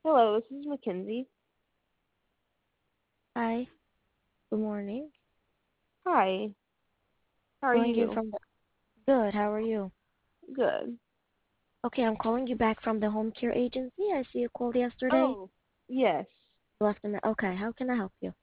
Hello, this is Mackenzie. Hi, good morning. Hi, how are Calling you you? from the Good, how are you? Good. Okay, I'm calling you back from the home care agency. I see you called yesterday. Oh, yes. Okay, how can I help you?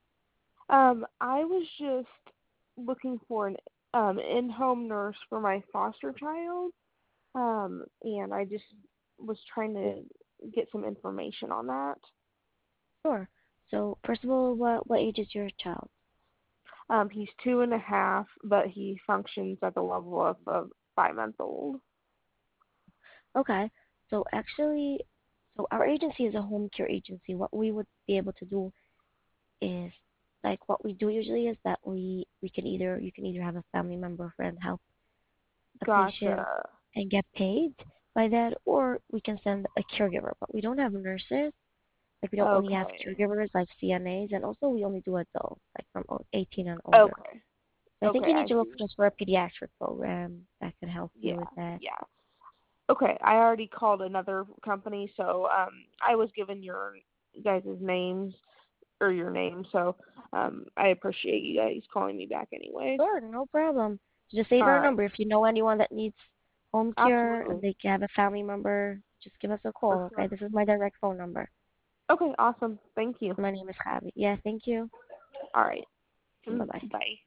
I was just looking for an in-home nurse for my foster child. And I just was trying to get some information on that. Sure. So, first of all, what age is your child? He's 2.5, but he functions at the level of 5 months old. Okay. So our agency is a home care agency. What we would be able to do is like what we do usually is that we can either you can either have a family member or friend help the patient Gotcha. and get paid by that, or we can send a caregiver. But we don't have nurses. Like we don't only have Okay. caregivers like CNAs, and also we only do adults, like from 18 and older. Okay. So I think Okay, you need I to look see. just for a pediatric program that could help you Yeah, with that. yeah. Okay, I already called another company, so I was given your guys' names or your name, so I appreciate you guys calling me back anyways. Sure, no problem. Just save All our right, number. If you know anyone that needs home care and absolutely. they can have a family member, just give us a For call, okay? sure. This is my direct phone number. Okay, awesome. Thank you. My name is Javi. Yeah, thank you. All right. Bye-bye. Bye.